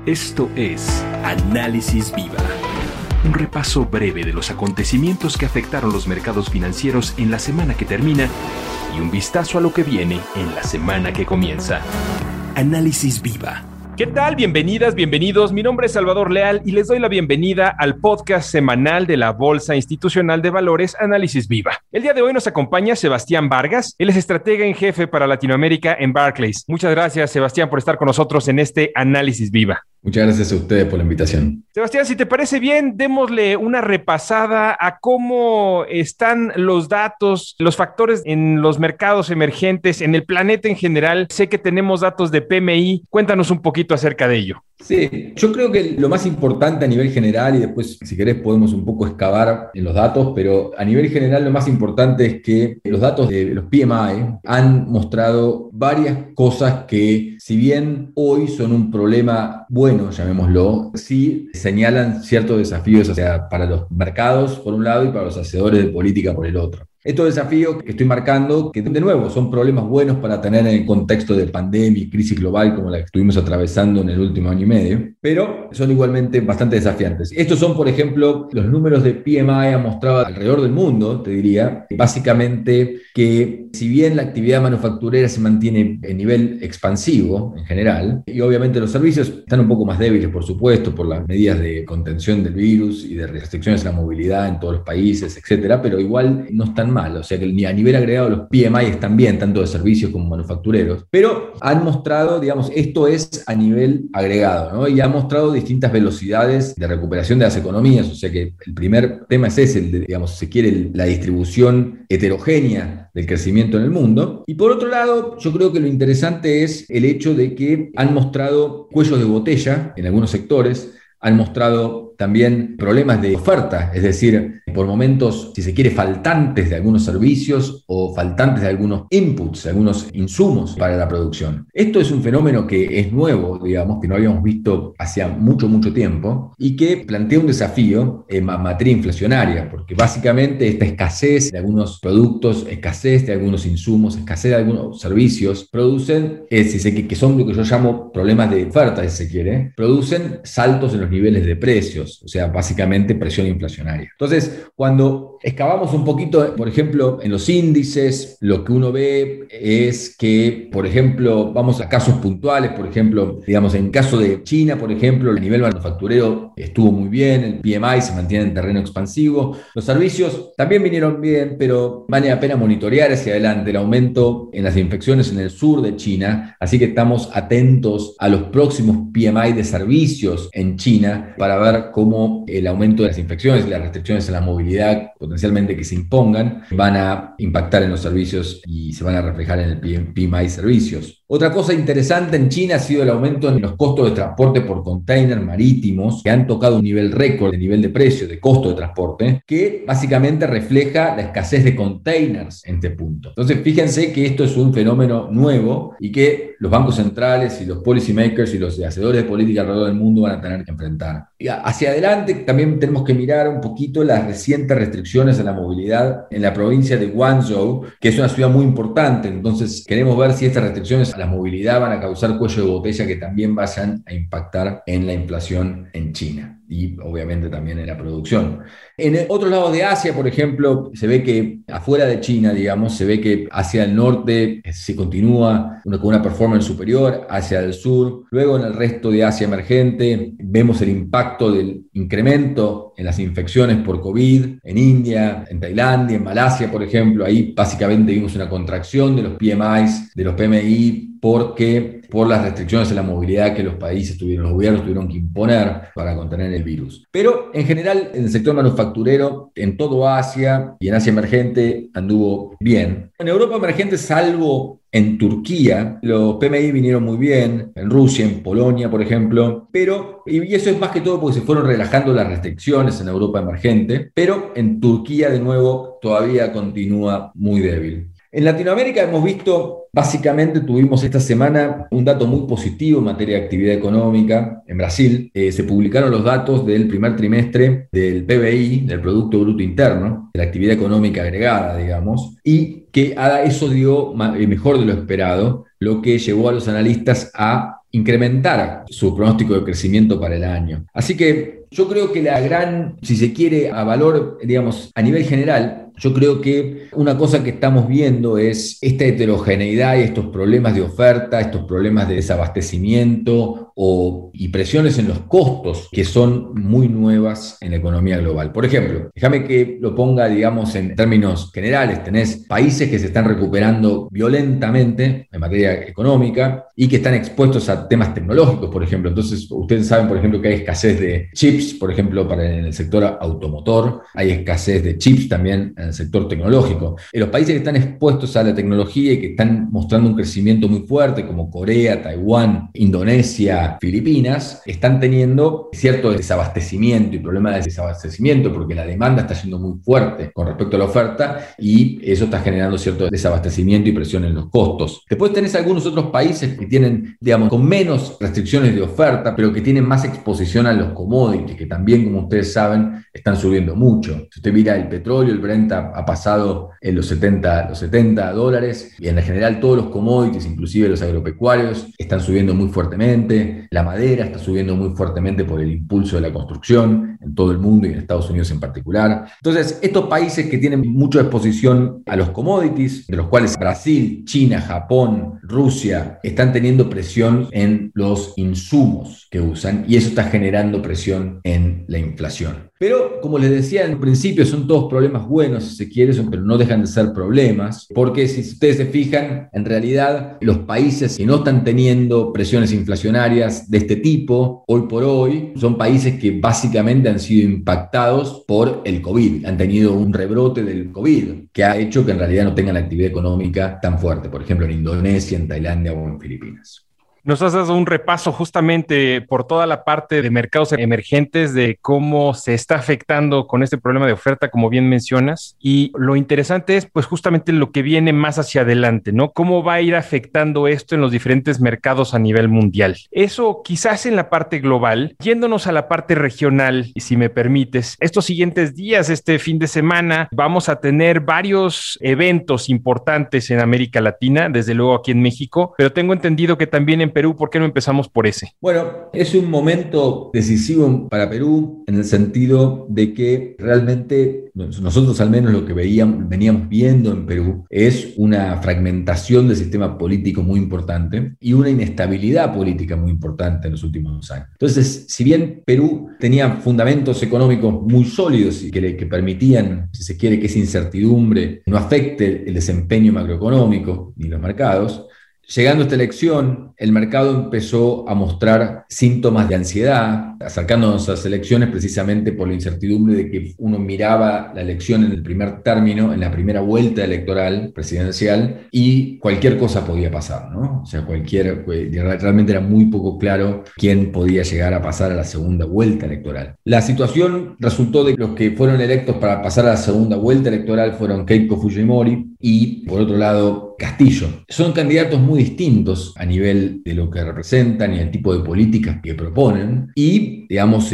Esto es Análisis Viva, un repaso breve de los acontecimientos que afectaron los mercados financieros en la semana que termina y un vistazo a lo que viene en la semana que comienza. Análisis Viva. ¿Qué tal? Bienvenidas, bienvenidos. Mi nombre es Salvador Leal y les doy la bienvenida al podcast semanal de la Bolsa Institucional de Valores Análisis Viva. El día de hoy nos acompaña Sebastián Vargas. Él es estratega en jefe para Latinoamérica en Barclays. Muchas gracias, Sebastián, por estar con nosotros en este Análisis Viva. Muchas gracias a ustedes por la invitación. Sebastián, si te parece bien, démosle una repasada a cómo están los datos, los factores en los mercados emergentes, en el planeta en general. Sé que tenemos datos de PMI. Cuéntanos un poquito acerca de ello. Sí, yo creo que lo más importante a nivel general, y después si querés podemos un poco excavar en los datos, pero a nivel general lo más importante es que los datos de los PMI han mostrado varias cosas que, si bien hoy son un problema bueno, llamémoslo, sí señalan ciertos desafíos, o sea, para los mercados por un lado y para los hacedores de política por el otro. Estos desafíos que estoy marcando, que de nuevo son problemas buenos para tener en el contexto de pandemia y crisis global como la que estuvimos atravesando en el último año y medio, pero son igualmente bastante desafiantes. Estos son, por ejemplo, los números de PMI han mostrado alrededor del mundo, te diría, básicamente que si bien la actividad manufacturera se mantiene en nivel expansivo en general, y obviamente los servicios están un poco más débiles, por supuesto, por las medidas de contención del virus y de restricciones a la movilidad en todos los países, etcétera, pero igual no están mal, o sea que a nivel agregado los PMI están bien, tanto de servicios como manufactureros, pero han mostrado, digamos, esto es a nivel agregado, ¿no? Y han mostrado distintas velocidades de recuperación de las economías, o sea que el primer tema es ese, digamos, si se quiere, la distribución heterogénea del crecimiento en el mundo. Y por otro lado, yo creo que lo interesante es el hecho de que han mostrado cuellos de botella en algunos sectores, han mostrado también problemas de oferta, es decir, por momentos, si se quiere, faltantes de algunos servicios o faltantes de algunos inputs, de algunos insumos para la producción. Esto es un fenómeno que es nuevo, digamos, que no habíamos visto hacía mucho, mucho tiempo y que plantea un desafío en materia inflacionaria, porque básicamente esta escasez de algunos productos, escasez de algunos insumos, escasez de algunos servicios, producen, que son lo que yo llamo problemas de oferta, si se quiere, producen saltos en los niveles de precios. O sea, básicamente presión inflacionaria. Entonces, cuando excavamos un poquito, por ejemplo, en los índices, lo que uno ve es que, por ejemplo, vamos a casos puntuales, por ejemplo, digamos, en caso de China, por ejemplo, el nivel manufacturero estuvo muy bien, el PMI se mantiene en terreno expansivo, los servicios también vinieron bien, pero vale la pena monitorear hacia adelante el aumento en las infecciones en el sur de China, así que estamos atentos a los próximos PMI de servicios en China para ver cómo el aumento de las infecciones y las restricciones a la movilidad potencialmente que se impongan van a impactar en los servicios y se van a reflejar en el PMI servicios. Otra cosa interesante en China ha sido el aumento en los costos de transporte por container marítimos, que han tocado un nivel récord de nivel de precio, de costo de transporte, que básicamente refleja la escasez de containers en este punto. Entonces, fíjense que esto es un fenómeno nuevo y que los bancos centrales y los policy makers y los hacedores de política alrededor del mundo van a tener que enfrentar. Y hacia adelante también tenemos que mirar un poquito las recientes restricciones a la movilidad en la provincia de Guangzhou, que es una ciudad muy importante. Entonces, queremos ver si estas restricciones a la movilidad van a causar cuello de botella que también vayan a impactar en la inflación en China y obviamente también en la producción. En otros lados de Asia, por ejemplo, se ve que afuera de China, digamos, se ve que hacia el norte se continúa con una performance superior, hacia el sur. Luego en el resto de Asia emergente vemos el impacto del incremento en las infecciones por COVID en India, en Tailandia, en Malasia, por ejemplo. Ahí básicamente vimos una contracción de los PMIs, de los PMI, porque por las restricciones a la movilidad que los gobiernos tuvieron que imponer para contener el virus. Pero en general, en el sector manufacturero, en todo Asia y en Asia emergente, anduvo bien. En Europa emergente, salvo en Turquía, los PMI vinieron muy bien, en Rusia, en Polonia, por ejemplo, y eso es más que todo porque se fueron relajando las restricciones en Europa emergente, pero en Turquía, de nuevo, todavía continúa muy débil. En Latinoamérica hemos visto, básicamente tuvimos esta semana un dato muy positivo en materia de actividad económica. En Brasil se publicaron los datos del primer trimestre del PBI, del Producto Bruto Interno, de la actividad económica agregada, digamos, y que eso dio mejor de lo esperado, lo que llevó a los analistas a incrementar su pronóstico de crecimiento para el año. Así que yo creo que la gran, si se quiere, a valor, digamos, a nivel general, yo creo que una cosa que estamos viendo es esta heterogeneidad y estos problemas de oferta, estos problemas de desabastecimiento y presiones en los costos que son muy nuevas en la economía global. Por ejemplo, déjame que lo ponga, digamos, en términos generales. Tenés países que se están recuperando violentamente en materia económica y que están expuestos a temas tecnológicos, por ejemplo. Entonces, ustedes saben, por ejemplo, que hay escasez de chips, por ejemplo, en el sector automotor. Hay escasez de chips también en el sector tecnológico. En los países que están expuestos a la tecnología y que están mostrando un crecimiento muy fuerte, como Corea, Taiwán, Indonesia, Filipinas, están teniendo cierto desabastecimiento y problemas de desabastecimiento porque la demanda está siendo muy fuerte con respecto a la oferta y eso está generando cierto desabastecimiento y presión en los costos. Después tenés algunos otros países que tienen, digamos, con menos restricciones de oferta, pero que tienen más exposición a los commodities, que también, como ustedes saben, están subiendo mucho. Si usted mira el petróleo, el Brent ha pasado en los $70 y en general todos los commodities, inclusive los agropecuarios, están subiendo muy fuertemente. La madera está subiendo muy fuertemente por el impulso de la construcción en todo el mundo y en Estados Unidos en particular. Entonces, estos países que tienen mucha exposición a los commodities, de los cuales Brasil, China, Japón, Rusia, están teniendo presión en los insumos que usan y eso está generando presión en la inflación. Pero, como les decía en un principio, son todos problemas buenos, si se quiere, pero no dejan de ser problemas, porque si ustedes se fijan, en realidad los países que no están teniendo presiones inflacionarias de este tipo, hoy por hoy, son países que básicamente han sido impactados por el COVID, han tenido un rebrote del COVID, que ha hecho que en realidad no tengan actividad económica tan fuerte, por ejemplo en Indonesia, en Tailandia o en Filipinas. Nos has dado un repaso justamente por toda la parte de mercados emergentes, de cómo se está afectando con este problema de oferta, como bien mencionas. Y lo interesante es, pues, justamente lo que viene más hacia adelante, ¿no? ¿Cómo va a ir afectando esto en los diferentes mercados a nivel mundial? Eso quizás en la parte global. Yéndonos a la parte regional, y si me permites, estos siguientes días, este fin de semana, vamos a tener varios eventos importantes en América Latina, desde luego aquí en México, pero tengo entendido que también en Perú. ¿Por qué no empezamos por ese? Bueno, es un momento decisivo para Perú en el sentido de que realmente nosotros al menos lo que veníamos viendo en Perú es una fragmentación del sistema político muy importante y una inestabilidad política muy importante en los últimos años. Entonces, si bien Perú tenía fundamentos económicos muy sólidos y que permitían, si se quiere, que esa incertidumbre no afecte el desempeño macroeconómico ni los mercados, llegando a esta elección, el mercado empezó a mostrar síntomas de ansiedad, acercándonos a las elecciones precisamente por la incertidumbre de que uno miraba la elección en el primer término, en la primera vuelta electoral presidencial, y cualquier cosa podía pasar, ¿no? O sea, realmente era muy poco claro quién podía llegar a pasar a la segunda vuelta electoral. La situación resultó de que los que fueron electos para pasar a la segunda vuelta electoral fueron Keiko Fujimori y, por otro lado, Castillo. Son candidatos muy distintos a nivel de lo que representan y el tipo de políticas que proponen. Y, digamos,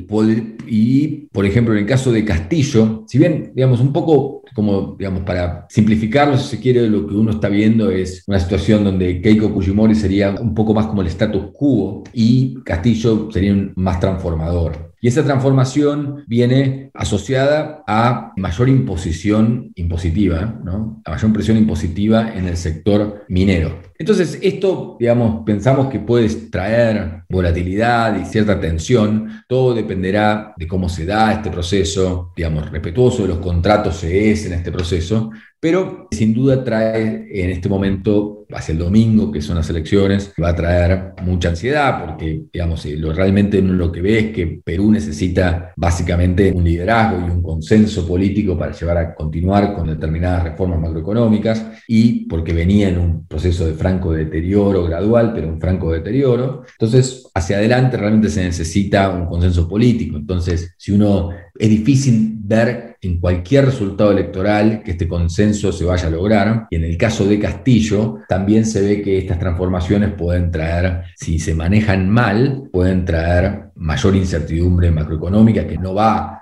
por ejemplo, en el caso de Castillo, si bien, digamos, un poco como, digamos, para simplificarlo, si se quiere, lo que uno está viendo es una situación donde Keiko Fujimori sería un poco más como el status quo y Castillo sería más transformador. Y esa transformación viene asociada a mayor imposición impositiva, ¿no? A mayor presión impositiva en el sector minero. Entonces, esto, digamos, pensamos que puede traer volatilidad y cierta tensión. Todo dependerá de cómo se da este proceso, digamos, respetuoso de los contratos CES en este proceso, pero sin duda trae en este momento, hacia el domingo, que son las elecciones, va a traer mucha ansiedad porque, digamos, realmente uno lo que ve es que Perú necesita básicamente un liderazgo y un consenso político para llevar a continuar con determinadas reformas macroeconómicas y porque venía en un proceso de franco deterioro gradual, pero un franco deterioro. Entonces, hacia adelante realmente se necesita un consenso político. Entonces, es difícil ver en cualquier resultado electoral que este consenso se vaya a lograr. Y en el caso de Castillo, también se ve que estas transformaciones pueden traer, si se manejan mal, pueden traer mayor incertidumbre macroeconómica que no va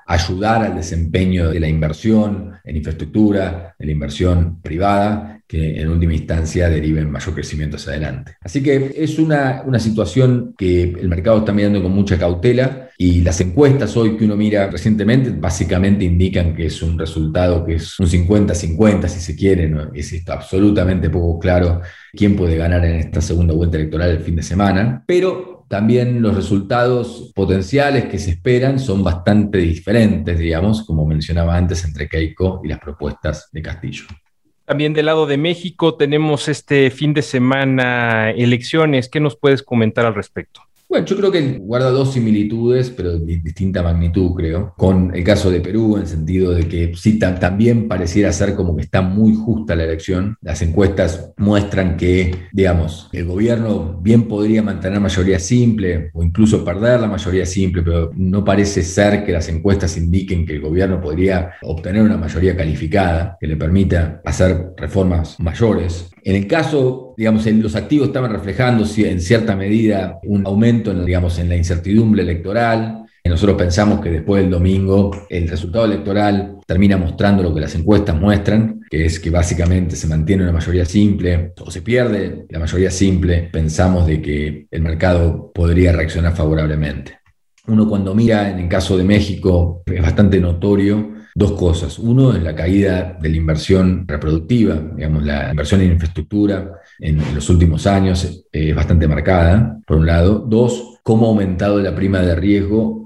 ayudar al desempeño de la inversión en infraestructura, de la inversión privada, que en última instancia derive en mayor crecimiento hacia adelante. Así que es una situación que el mercado está mirando con mucha cautela, y las encuestas hoy que uno mira recientemente básicamente indican que es un resultado que es un 50-50 si se quiere, ¿no? Es absolutamente poco claro quién puede ganar en esta segunda vuelta electoral el fin de semana, pero también los resultados potenciales que se esperan son bastante diferentes, digamos, como mencionaba antes, entre Keiko y las propuestas de Castillo. También del lado de México tenemos este fin de semana elecciones. ¿Qué nos puedes comentar al respecto? Bueno, yo creo que guarda dos similitudes, pero de distinta magnitud, creo, con el caso de Perú, en el sentido de que sí, también pareciera ser como que está muy justa la elección. Las encuestas muestran que, digamos, el gobierno bien podría mantener mayoría simple o incluso perder la mayoría simple, pero no parece ser que las encuestas indiquen que el gobierno podría obtener una mayoría calificada que le permita hacer reformas mayores. En el caso, digamos, los activos estaban reflejando en cierta medida un aumento en la incertidumbre electoral. Nosotros pensamos que después del domingo el resultado electoral termina mostrando lo que las encuestas muestran, que es que básicamente se mantiene una mayoría simple o se pierde la mayoría simple. Pensamos de que el mercado podría reaccionar favorablemente. Uno cuando mira en el caso de México es bastante notorio dos cosas. Uno es la caída de la inversión reproductiva, digamos, la inversión en infraestructura en los últimos años es bastante marcada, por un lado. Dos, cómo ha aumentado la prima de riesgo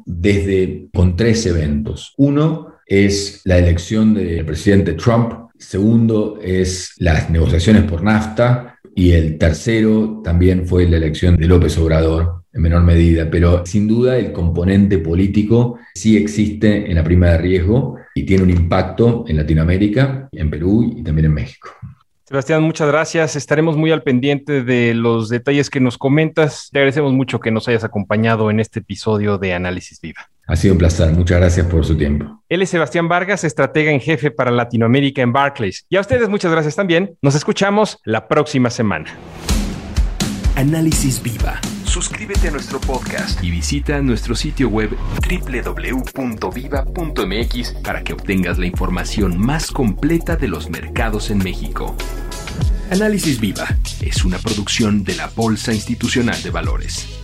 con 3 eventos. Uno es la elección del presidente Trump. Segundo es las negociaciones por NAFTA. Y el tercero también fue la elección de López Obrador, en menor medida, pero sin duda el componente político sí existe en la prima de riesgo y tiene un impacto en Latinoamérica, en Perú y también en México. Sebastián, muchas gracias. Estaremos muy al pendiente de los detalles que nos comentas. Te agradecemos mucho que nos hayas acompañado en este episodio de Análisis Viva. Ha sido un placer. Muchas gracias por su tiempo. Él es Sebastián Vargas, estratega en jefe para Latinoamérica en Barclays. Y a ustedes muchas gracias también. Nos escuchamos la próxima semana. Análisis Viva. Suscríbete a nuestro podcast y visita nuestro sitio web www.viva.mx para que obtengas la información más completa de los mercados en México. Análisis Viva es una producción de la Bolsa Institucional de Valores.